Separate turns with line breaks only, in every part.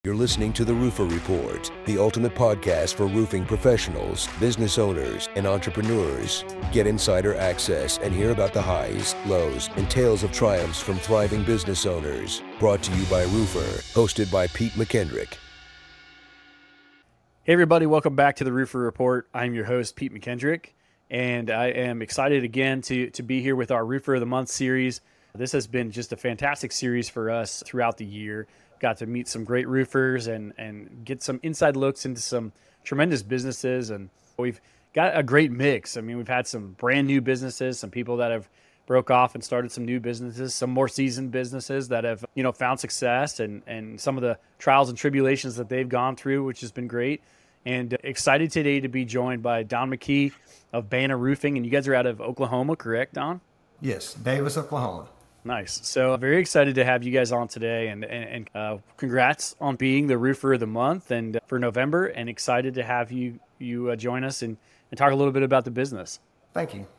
You're listening to The Roofer Report, the ultimate podcast for roofing professionals, business owners, and entrepreneurs. Get insider access and hear about the highs, lows, and tales of triumphs from thriving business owners. Brought to you by Roofer, hosted by Pete McKendrick.
Hey everybody, welcome back to The Roofer Report. I'm your host, Pete McKendrick, and I am excited again to be here with our Roofer of the Month series. This has been just a fantastic series for us throughout the year. Got to meet some great roofers and get some inside looks into some tremendous businesses. And we've got a great mix. I mean, we've had some brand new businesses, some people that have broke off and started some new businesses, some more seasoned businesses that have, found success and some of the trials and tribulations that they've gone through, which has been great. And excited today to be joined by Don McKee of Banner Roofing. And you guys are out of Oklahoma, correct, Don?
Yes, Davis, Oklahoma.
Nice. So very excited to have you guys on today, and congrats on being the Roofer of the Month and for November, and excited to have you join us and talk a little bit about the business.
Thank you.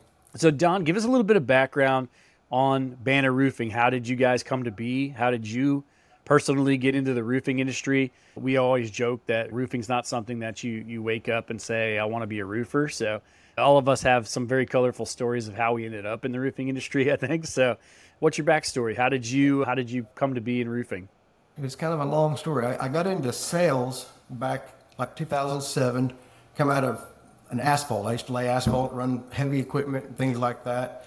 So Don, give us a little bit of background on Banner Roofing. How did you guys come to be? How did you personally get into the roofing industry? We always joke that roofing's not something that you wake up and say, I want to be a roofer. So all of us have some very colorful stories of how we ended up in the roofing industry, I think. So what's your backstory? How did you come to be in roofing?
It was kind of a long story. I got into sales back like 2007, come out of an asphalt. I used to lay asphalt, run heavy equipment and things like that.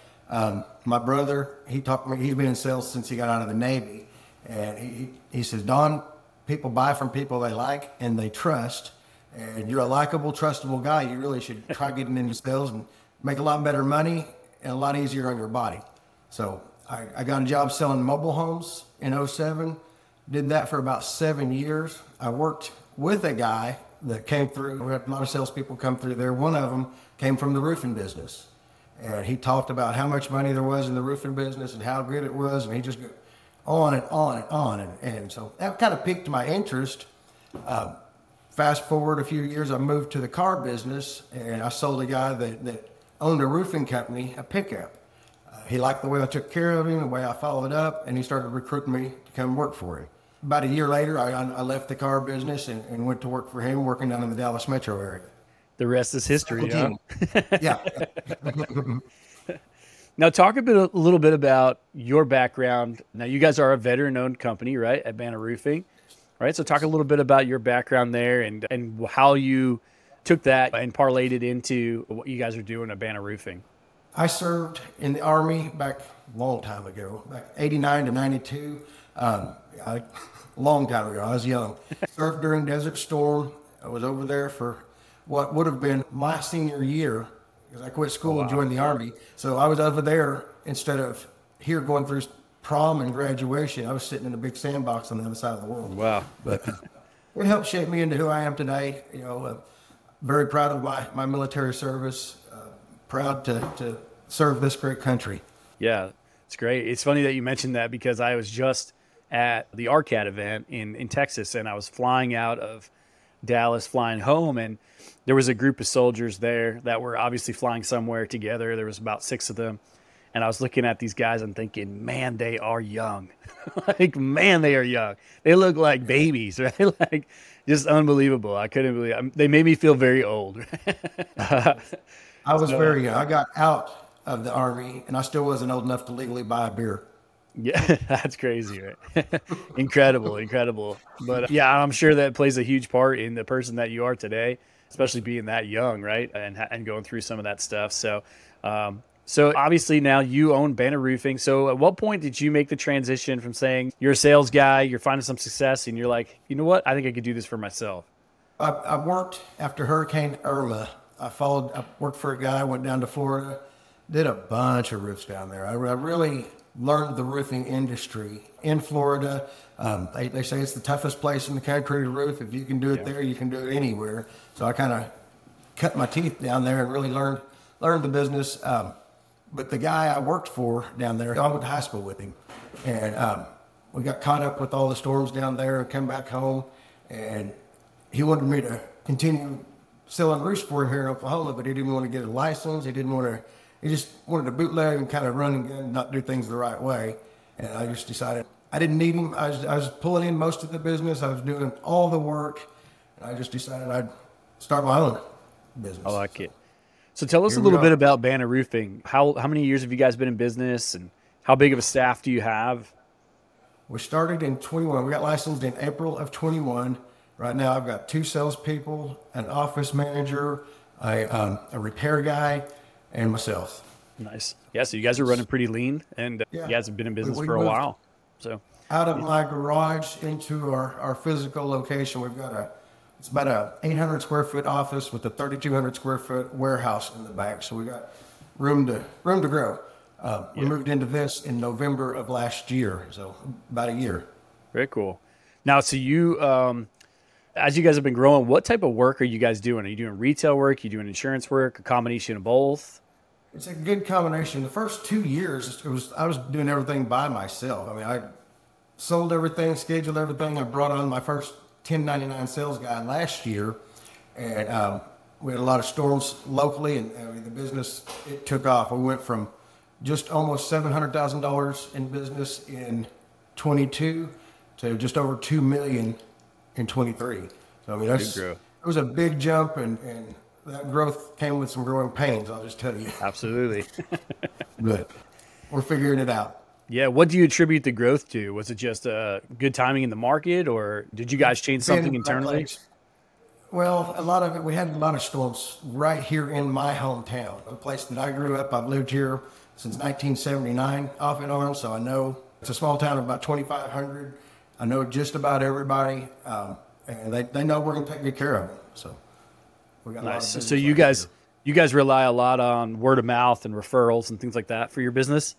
My brother, he taught me, he's been in sales since he got out of the Navy. And he says, Don, people buy from people they like and they trust. And you're a likable, trustable guy. You really should try getting into sales and make a lot better money and a lot easier on your body. So I got a job selling mobile homes in 2007. Did that for about 7 years. I worked with a guy that came through. We had a lot of salespeople come through there. One of them came from the roofing business. And he talked about how much money there was in the roofing business and how good it was. And he just go on and on and on. And so that kind of piqued my interest. Fast forward a few years, I moved to the car business, and I sold a guy that owned a roofing company a pickup. He liked the way I took care of him, the way I followed up, and he started recruiting me to come work for him. About a year later, I left the car business and went to work for him, working down in the Dallas metro area.
The rest is history, huh?
Yeah.
Now, talk a little bit about your background. Now, you guys are a veteran-owned company, right, at Banner Roofing? Right, so talk a little bit about your background there and how you took that and parlayed it into what you guys are doing at Banner Roofing.
I served in the Army back a long time ago, back 89 to 92. Long time ago, I was young. Served during Desert Storm. I was over there for what would have been my senior year because I quit school and joined the Army. So I was over there instead of here going through prom and graduation. I was sitting in a big sandbox on the other side of the world.
Wow.
But it helped shape me into who I am today. Very proud of my military service, proud to serve this great country.
Yeah, it's great. It's funny that you mentioned that because I was just at the ARCAT event in Texas, and I was flying out of Dallas, flying home, and there was a group of soldiers there that were obviously flying somewhere together. There was about 6 of them. And I was looking at these guys and thinking, man, they are young. They are young. They look like babies, right? Like, just unbelievable. I couldn't believe it. They made me feel very old.
I was very young. I got out of the Army, and I still wasn't old enough to legally buy a beer.
Yeah, that's crazy, right? Incredible. But yeah, I'm sure that plays a huge part in the person that you are today, especially being that young, right? And going through some of that stuff. So obviously now you own Banner Roofing. So at what point did you make the transition from saying you're a sales guy, you're finding some success, and you're like, you know what? I think I could do this for myself.
I worked after Hurricane Irma. I worked for a guy, went down to Florida, did a bunch of roofs down there. I really learned the roofing industry in Florida. They say it's the toughest place in the country to roof. If you can do it there, you can do it anywhere. So I kind of cut my teeth down there and really learned the business. But the guy I worked for down there, I went to high school with him. And we got caught up with all the storms down there and come back home. And he wanted me to continue selling roofs for him here in Oklahoma, but he didn't want to get a license. He just wanted to bootleg and kind of run and gun, not do things the right way. And I just decided I didn't need him. I was pulling in most of the business. I was doing all the work. And I just decided I'd start my own business.
I like it. So tell us a
Here we
little
go.
bit about Banner Roofing. How many years have you guys been in business, and how big of a staff do you have?
We started in 21. We got licensed in April of 21. Right now, I've got 2 salespeople, an office manager, a repair guy, and myself.
Nice. Yeah, so you guys are running pretty lean, and
Yeah.
you guys have been in business
We
for a
moved
while. So
out of my garage into our physical location. We've got it's about a 800 square foot office with a 3,200 square foot warehouse in the back. So we got room to grow. We moved into this in November of last year, so about a year.
very cool. Now, so you, as you guys have been growing, what type of work are you guys doing? Are you doing retail work? Are you doing insurance work? A combination of both?
It's a good combination. The first 2 years, I was doing everything by myself. I mean, I sold everything, scheduled everything. I brought on my first 1099 sales guy last year, and we had a lot of storms locally, and I mean, the business, it took off. We went from just almost $700,000 in business in 22 to just over 2 million in 23. So I mean,
Big growth.
it was a big jump, and that growth came with some growing pains, I'll just tell you.
Absolutely.
But we're figuring it out.
Yeah. What do you attribute the growth to? Was it just good timing in the market, or did you guys change something
Being in the right
internally?
place. Well, a lot of it, we had a lot of storms right here in my hometown, a place that I grew up. I've lived here since 1979, off and on, so I know it's a small town of about 2,500. I know just about everybody, and they know we're going to take good care of them. So we got a lot of
Nice.
business
So you
right
guys,
here.
you guys rely a lot on word of mouth and referrals and things like that for your business?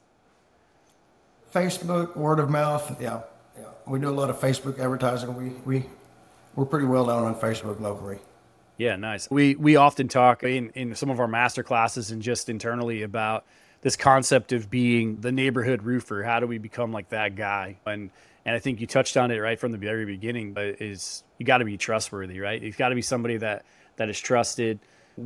Facebook, word of mouth, yeah. We do a lot of Facebook advertising. We're pretty well known on Facebook locally.
Yeah, nice. We often talk in some of our master classes and just internally about this concept of being the neighborhood roofer. How do we become like that guy? And I think you touched on it right from the very beginning, but is you got to be trustworthy, right? You've got to be somebody that is trusted.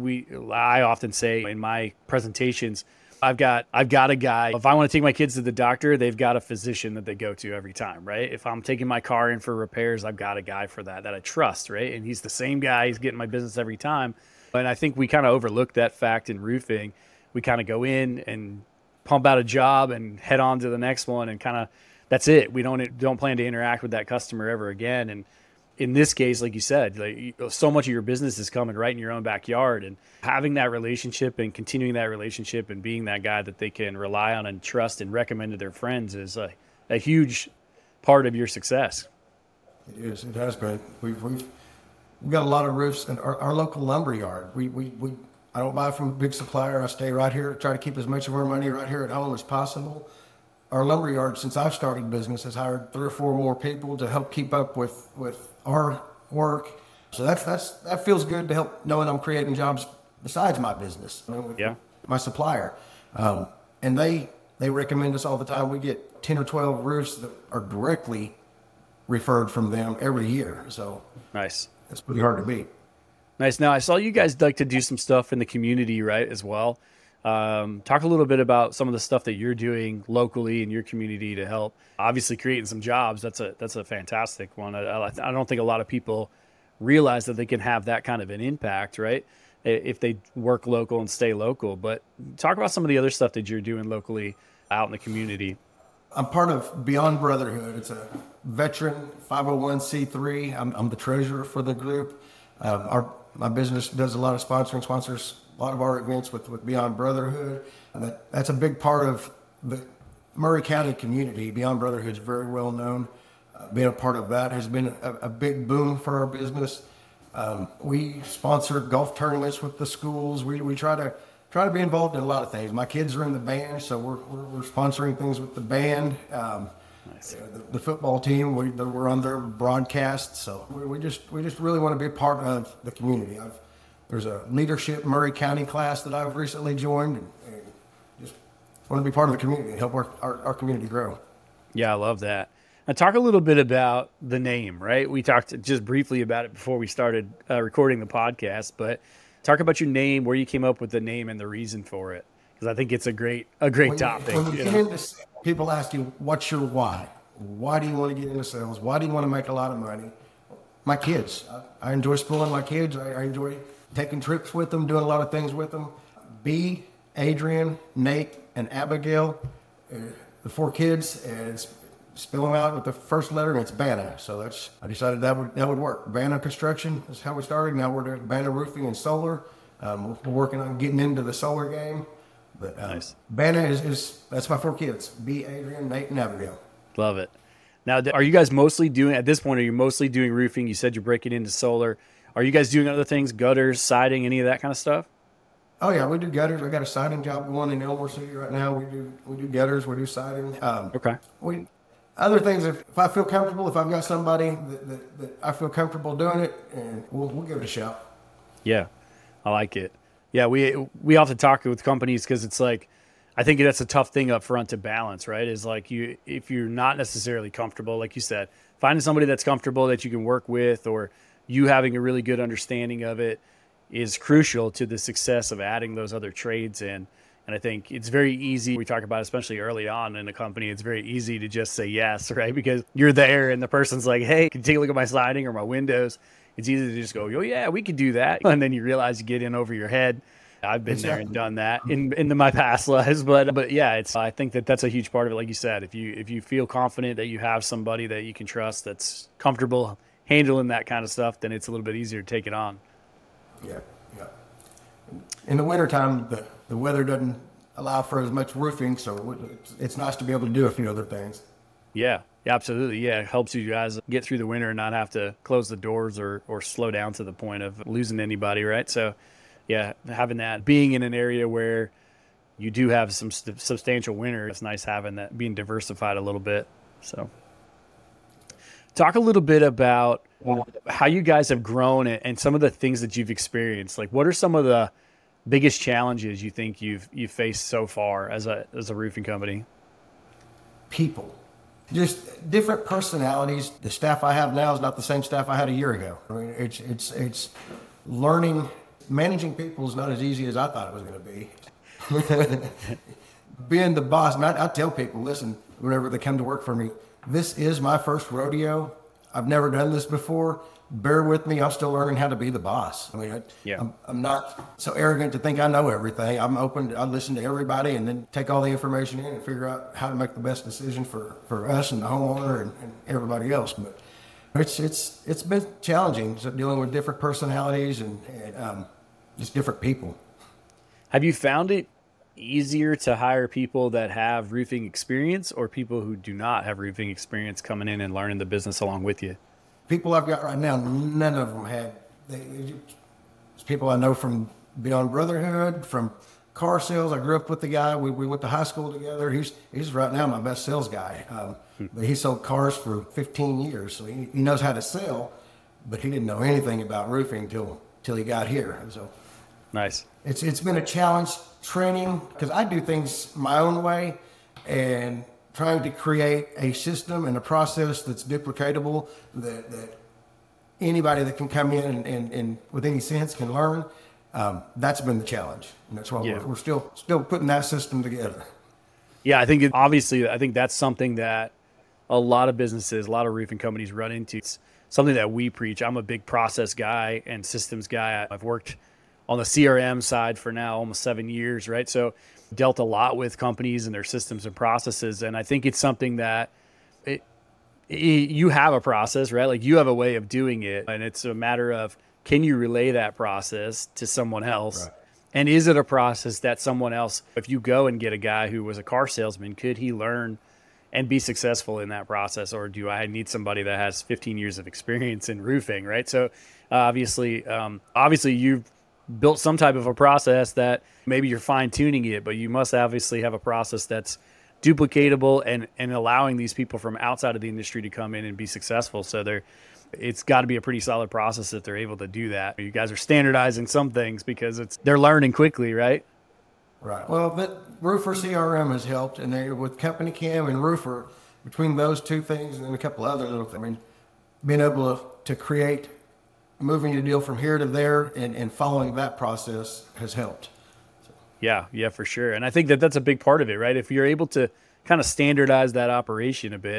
I often say in my presentations, I've got a guy. If I want to take my kids to the doctor, they've got a physician that they go to every time, right? If I'm taking my car in for repairs, I've got a guy for that I trust, right? And he's the same guy. He's getting my business every time. And I think we kind of overlook that fact in roofing. We kind of go in and pump out a job and head on to the next one, and kind of that's it. We don't plan to interact with that customer ever again. And in this case, like you said, like so much of your business is coming right in your own backyard, and having that relationship and continuing that relationship and being that guy that they can rely on and trust and recommend to their friends is a huge part of your success.
It is. It has been. We've got a lot of roofs in our local lumber yard. I don't buy from a big supplier. I stay right here, try to keep as much of our money right here at home as possible. Our lumber yard, since I've started business, has hired 3 or 4 more people to help keep up with our work. So that feels good to help knowing I'm creating jobs besides my business. With my supplier. And they recommend us all the time. We get 10 or 12 roofs that are directly referred from them every year. So
Nice.
it's pretty hard to beat.
Nice. Now, I saw you guys like to do some stuff in the community, right, as well. Talk a little bit about some of the stuff that you're doing locally in your community to help, obviously creating some jobs. That's a fantastic one. I don't think a lot of people realize that they can have that kind of an impact, right, if they work local and stay local. But talk about some of the other stuff that you're doing locally out in the community.
I'm part of Beyond Brotherhood. It's a veteran 501c3. I'm the treasurer for the group. My business does a lot of sponsors a lot of our events with Beyond Brotherhood. And that's a big part of the Maury County community. Beyond Brotherhood is very well known. Being a part of that has been a big boom for our business. We sponsor golf tournaments with the schools. We try to be involved in a lot of things. My kids are in the band, so we're sponsoring things with the band.
Nice.
The football team, we're on their broadcast, so we just really want to be a part of the community. There's a leadership Maury County class that I've recently joined, and just want to be part of the community and help our community grow.
Yeah, I love that. Now, talk a little bit about the name, right? We talked just briefly about it before we started recording the podcast, but talk about your name, where you came up with the name, and the reason for it, because I think it's a great topic.
When you get into, people ask you, what's your why? why do you want to get into sales? Why do you want to make a lot of money? My kids. I enjoy spoiling my kids. I enjoy taking trips with them, doing a lot of things with them. B, Adrian, Nate, and Abigail, the 4 kids, and it's spelling out with the first letter, and it's Banna. So I decided that would work. Banna Construction is how we started. Now we're doing Banna Roofing and Solar. We're working on getting into the solar game. But
nice.
Banna that's my 4 kids: B, Adrian, Nate, and Abigail.
Love it. Now, are you guys mostly doing, at this point, are you mostly doing roofing? You said you're breaking into solar. Are you guys doing other things, gutters, siding, any of that kind of stuff?
Oh yeah, we do gutters. I got a siding job going in Elmore City right now. We do gutters, we do siding.
Okay.
Other things, if I feel comfortable, if I've got somebody that I feel comfortable doing it, and we'll give it a shot.
Yeah, I like it. Yeah, we often talk with companies because it's like, I think that's a tough thing up front to balance, right? Is like if you're not necessarily comfortable, like you said, finding somebody that's comfortable that you can work with, or you having a really good understanding of it, is crucial to the success of adding those other trades in. And I think it's very easy. We talk about, especially early on in a company, it's very easy to just say yes, right? Because you're there and the person's like, hey, can you take a look at my siding or my windows? It's easy to just go, oh yeah, we could do that. And then you realize you get in over your head. I've been there and done that in my past lives, but yeah, I think that's a huge part of it. Like you said, if you feel confident that you have somebody that you can trust, that's comfortable handling that kind of stuff, then it's a little bit easier to take it on.
Yeah. In the wintertime, the weather doesn't allow for as much roofing, so it's nice to be able to do a few other things.
Yeah, absolutely. Yeah, it helps you guys get through the winter and not have to close the doors or slow down to the point of losing anybody, right? So, yeah, having that, being in an area where you do have some substantial winter, it's nice having that, being diversified a little bit. So, talk a little bit about how you guys have grown and some of the things that you've experienced. Like, what are some of the biggest challenges you think you've faced so far as a roofing company?
People, just different personalities. The staff I have now is not the same staff I had a year ago. I mean, it's learning. Managing people is not as easy as I thought it was going to be. Being the boss, and I tell people, listen, whenever they come to work for me, this is my first rodeo. I've never done this before. Bear with me. I'm still learning how to be the boss. I mean, I'm not so arrogant to think I know everything. I'm open. I listen to everybody and then take all the information in and figure out how to make the best decision for us and the homeowner and everybody else. But it's been challenging, so dealing with different personalities and just different people.
Have you found it easier to hire people that have roofing experience or people who do not have roofing experience coming in and learning the business along with you?
People I've got right now, none of them had. It's people I know from Beyond Brotherhood, from car sales. I grew up with the guy. We went to high school together. He's right now my best sales guy. But he sold cars for 15 years, so he knows how to sell, but he didn't know anything about roofing till he got here. So
nice.
It's been a challenge training because I do things my own way and trying to create a system and a process that's duplicatable that anybody that can come in and with any sense can learn. That's been the challenge, and that's why we're still putting that system together.
Yeah, I think I think that's something that a lot of businesses, a lot of roofing companies run into. It's something that we preach. I'm a big process guy and systems guy. I've worked on the CRM side for now almost 7 years, right? So dealt a lot with companies and their systems and processes. And I think it's something that you have a process, right? Like you have a way of doing it. And it's a matter of, can you relay that process to someone else? Right. And is it a process that someone else, if you go and get a guy who was a car salesman, could he learn and be successful in that process? Or do I need somebody that has 15 years of experience in roofing, right? So obviously you've built some type of a process that maybe you're fine tuning it, but you must obviously have a process that's duplicatable and allowing these people from outside of the industry to come in and be successful. So it's got to be a pretty solid process if they're able to do that. You guys are standardizing some things because they're learning quickly, right?
Right. Well, but Roofer CRM has helped, and with Company Cam and Roofer, between those two things and a couple other little things, I mean, being able to create, moving the deal from here to there and following that process has helped. So.
Yeah, for sure. And I think that's a big part of it, right? If you're able to kind of standardize that operation a bit,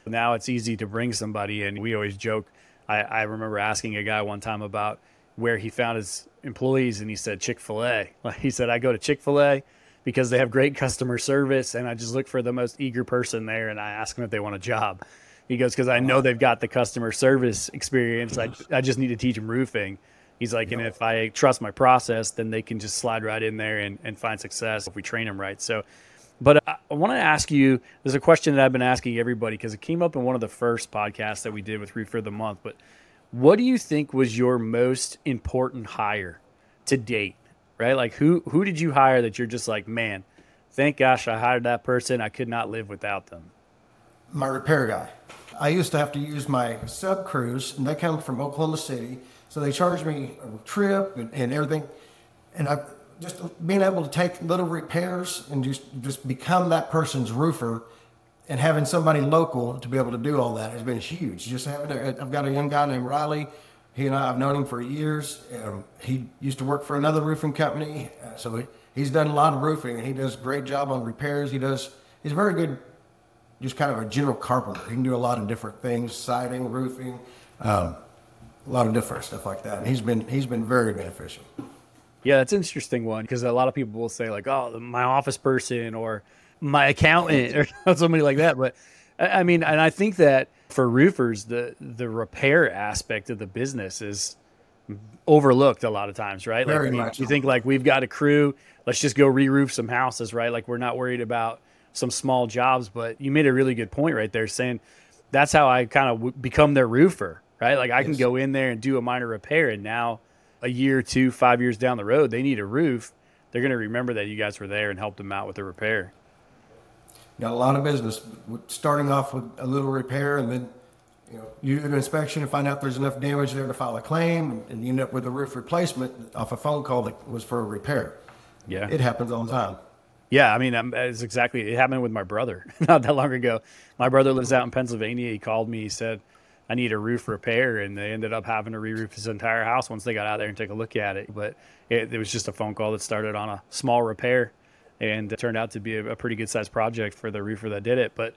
Now it's easy to bring somebody in. We always joke. I remember asking a guy one time about where he found his employees, and he said Chick-fil-A. He said, I go to Chick-fil-A because they have great customer service, and I just look for the most eager person there, and I ask them if they want a job. He goes, because I know they've got the customer service experience. I just need to teach them roofing. He's like, and if I trust my process, then they can just slide right in there and find success if we train them right. So, but I want to ask you, there's a question that I've been asking everybody because it came up in one of the first podcasts that we did with Roofer of the Month. But what do you think was your most important hire to date, right? Like who did you hire that you're just like, man, thank gosh I hired that person. I could not live without them.
My repair guy. I used to have to use my sub crews, and they come from Oklahoma City. So they charged me a trip and everything. And I just being able to take little repairs and just become that person's roofer, and having somebody local to be able to do all that has been huge. Just having I've got a young guy named Riley. He and I've known him for years. He used to work for another roofing company. So he's done a lot of roofing, and he does a great job on repairs. He's very good, just kind of a general carpenter. He can do a lot of different things, siding, roofing, a lot of different stuff like that. And he's been very beneficial.
Yeah, that's an interesting one because a lot of people will say like, oh, my office person or my accountant or somebody like that. But I mean, and I think that for roofers, the repair aspect of the business is overlooked a lot of times, right?
Very
like
much.
You think like we've got a crew, let's just go re-roof some houses, right? Like we're not worried about some small jobs, but you made a really good point right there saying that's how I kind of become their roofer, right? Like I can go in there and do a minor repair, and now a year or 2, 5 years down the road, they need a roof. They're going to remember that you guys were there and helped them out with the repair.
Got a lot of business starting off with a little repair, and then you do an inspection and find out there's enough damage there to file a claim, and you end up with a roof replacement off a phone call that was for a repair.
Yeah,
it happens all the time.
Yeah, I mean, it's exactly. It happened with my brother not that long ago. My brother lives out in Pennsylvania. He called me. He said, I need a roof repair, and they ended up having to re-roof his entire house once they got out there and take a look at it. But it was just a phone call that started on a small repair, and it turned out to be a pretty good-sized project for the roofer that did it. But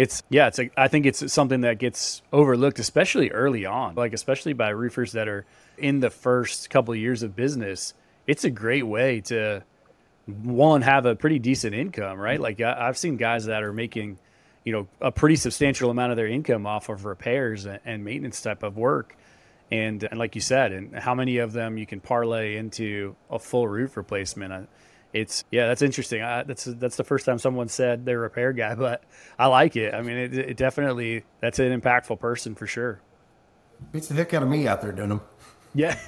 I think it's something that gets overlooked, especially early on, like especially by roofers that are in the first couple of years of business. It's a great way to, one, have a pretty decent income, right? Like I've seen guys that are making, a pretty substantial amount of their income off of repairs and maintenance type of work. And like you said, and how many of them you can parlay into a full roof replacement. That's interesting. That's the first time someone said they're a repair guy, but I like it. I mean, it definitely, that's an impactful person for sure.
Beats the heck out of me out there doing them.
Yeah.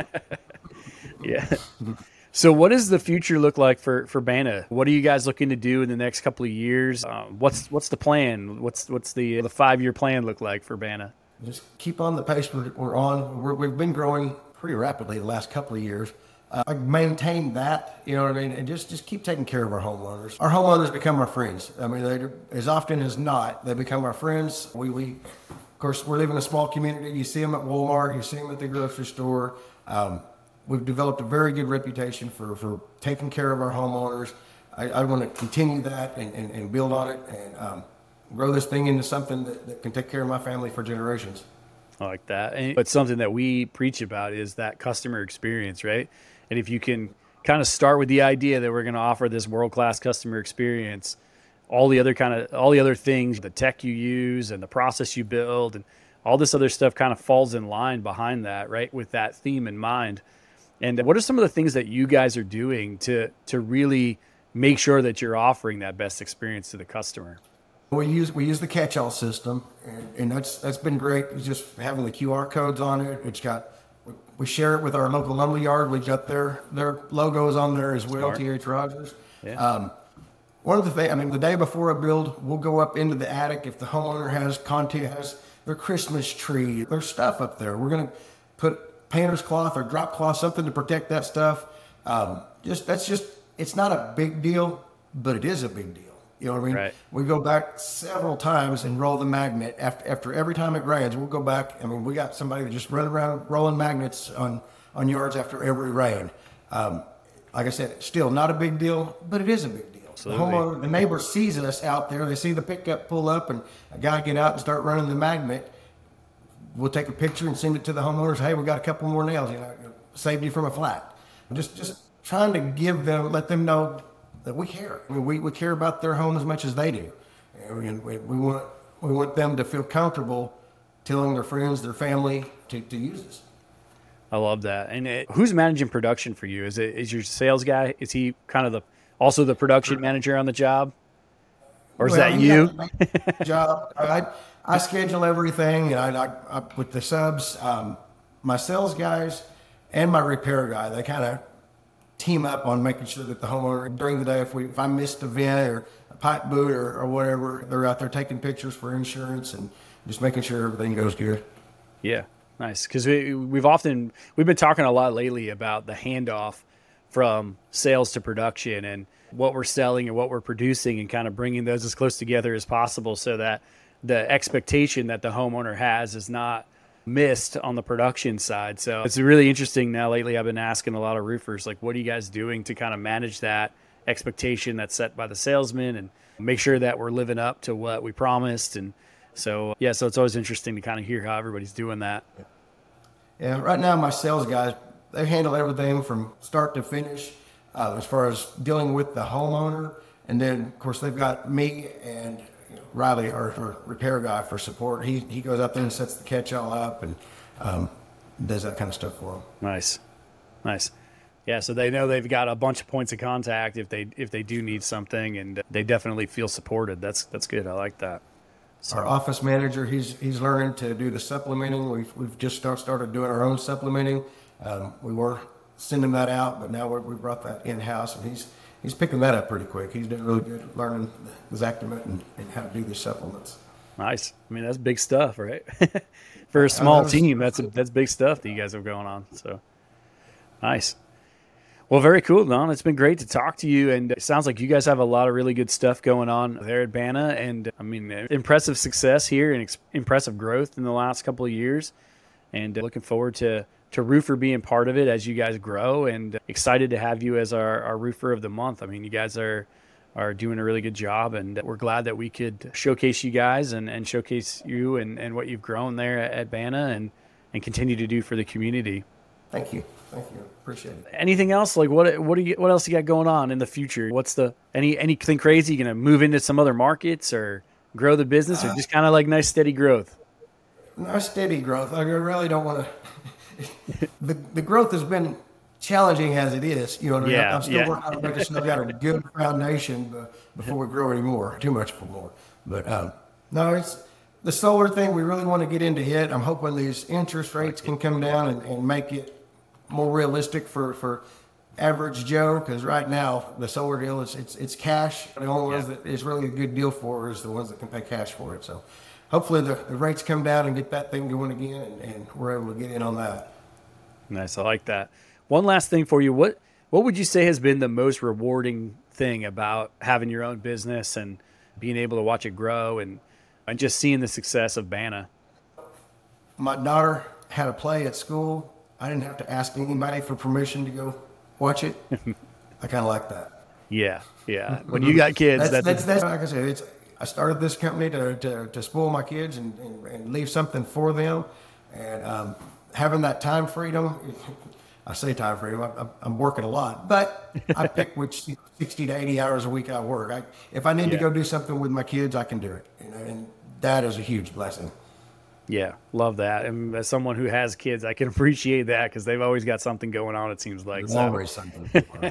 Yeah. So what does the future look like for Banna? What are you guys looking to do in the next couple of years? What's the plan? What's the 5-year plan look like for Banna?
Just keep on the pace we're on. We've been growing pretty rapidly the last couple of years. Maintain that, you know what I mean? And just keep taking care of our homeowners. Our homeowners become our friends. I mean, they, as often as not, they become our friends. We of course, we live in a small community. You see them at Walmart. You see them at the grocery store. We've developed a very good reputation for taking care of our homeowners. I want to continue that and build on it and grow this thing into something that can take care of my family for generations.
I like that. But something that we preach about is that customer experience, right? And if you can kind of start with the idea that we're going to offer this world-class customer experience, all the other things, the tech you use and the process you build and all this other stuff kind of falls in line behind that, right? With that theme in mind. And what are some of the things that you guys are doing to really make sure that you're offering that best experience to the customer?
We use the catch-all system, and that's been great. It's just having the QR codes on it. We share it with our local lumber yard. We've got their logos on there as well. T.H. Rogers. Yeah. One of the things, the day before a build, we'll go up into the attic if the homeowner has their Christmas tree, their stuff up there. We're going to put painter's cloth or drop cloth, something to protect that stuff. It's not a big deal, but it is a big deal. You know what I mean?
Right.
We go back several times and roll the magnet. After every time it rains, we'll go back. We got somebody that just run around rolling magnets on yards after every rain. Like I said, still not a big deal, but it is a big deal. homeowner, the neighbor sees us out there. They see the pickup pull up and a guy get out and start running the magnet. We'll take a picture and send it to the homeowners. Hey, we got a couple more nails, saved you from a flat. Just trying to let them know that we care. I mean, we care about their home as much as they do. And we want them to feel comfortable telling their friends, their family to use us.
I love that. And who's managing production for you? Is your sales guy? Is he kind of also the production manager on the job, or is that you?
Job. I schedule everything, and I with the subs. My sales guys and my repair guy, they kind of team up on making sure that the homeowner during the day, if I missed a vent or a pipe boot or whatever, they're out there taking pictures for insurance and just making sure everything goes good.
Yeah, nice. Because we've been talking a lot lately about the handoff from sales to production and what we're selling and what we're producing, and kind of bringing those as close together as possible so that the expectation that the homeowner has is not missed on the production side. So it's really interesting now lately. I've been asking a lot of roofers, like, what are you guys doing to kind of manage that expectation that's set by the salesman and make sure that we're living up to what we promised? And so it's always interesting to kind of hear how everybody's doing that.
Yeah, right now my sales guys, they handle everything from start to finish as far as dealing with the homeowner. And then, of course, they've got me and Riley, our repair guy, for support. He goes up there and sets the catch-all up and does that kind of stuff for them.
Nice. Yeah, so they know they've got a bunch of points of contact if they do need something, and they definitely feel supported. That's good. I like that. So.
Our office manager, he's learning to do the supplementing. We've just started doing our own supplementing. We were sending that out, but now we brought that in-house, and he's picking that up pretty quick. He's doing really good at learning the Zactimate and how to do these supplements.
Nice. I mean, that's big stuff, right? For a small team, that's big stuff that you guys have going on. So nice. Well, very cool, Don. It's been great to talk to you, and it sounds like you guys have a lot of really good stuff going on there at Banna, and I mean, impressive success here and impressive growth in the last couple of years, and looking forward to Roofer being part of it as you guys grow, and excited to have you as our Roofer of the Month. I mean, you guys are doing a really good job, and we're glad that we could showcase you guys and showcase you and what you've grown there at Banna and continue to do for the community.
Thank you. Appreciate it.
Anything else? Like what else you got going on in the future? What's anything crazy? You gonna move into some other markets or grow the business, or just kind of like nice steady growth?
Nice steady growth. I really don't want to. The growth has been challenging as it is. You know what I mean? I'm still working on making sure I've got a good foundation before we grow anymore. Too much for more. But no, it's the solar thing we really want to get into yet. I'm hoping these interest rates can come down and make it more realistic for average Joe, because right now the solar deal it's cash. The only ones that is really a good deal for is the ones that can pay cash for it. So hopefully the rates come down and get that thing going again, and we're able to get in on that.
Nice. I like that. One last thing for you. What would you say has been the most rewarding thing about having your own business and being able to watch it grow and just seeing the success of Banna?
My daughter had a play at school. I didn't have to ask anybody for permission to go watch it. I kind of like that.
Yeah. When you got kids,
that's like I said. I started this company to spoil my kids and leave something for them, and having that time freedom. I say time freedom. I'm working a lot, but I pick which 60 to 80 hours a week I work. If I need to go do something with my kids, I can do it. And that is a huge blessing.
Yeah, love that. And as someone who has kids, I can appreciate that because they've always got something going on, it seems like.
There's always something.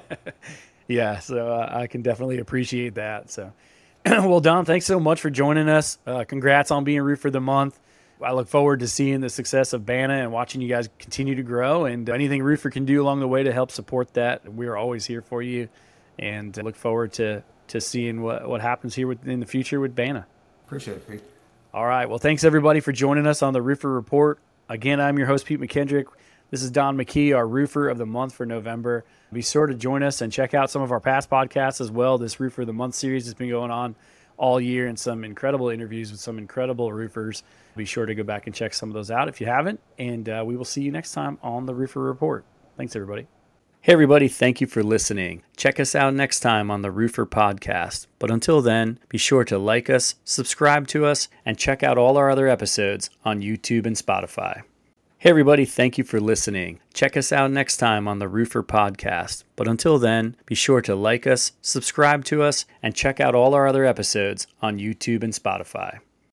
Yeah, so I can definitely appreciate that. So, well, Don, thanks so much for joining us. Congrats on being Roofer of the Month. I look forward to seeing the success of Banna and watching you guys continue to grow, and anything Roofer can do along the way to help support that. We're always here for you, and look forward to seeing what happens here in the future with Banna.
Appreciate it, Pete.
All right. Well, thanks everybody for joining us on the Roofer Report. Again, I'm your host, Pete McKendrick. This is Don McKee, our Roofer of the Month for November. Be sure to join us and check out some of our past podcasts as well. This Roofer of the Month series has been going on all year, and some incredible interviews with some incredible roofers. Be sure to go back and check some of those out if you haven't. And we will see you next time on the Roofer Report. Thanks, everybody. Hey everybody, thank you for listening. Check us out next time on the Roofer Podcast. But until then, be sure to like us, subscribe to us, and check out all our other episodes on YouTube and Spotify. Hey everybody, thank you for listening. Check us out next time on the Roofer Podcast. But until then, be sure to like us, subscribe to us, and check out all our other episodes on YouTube and Spotify.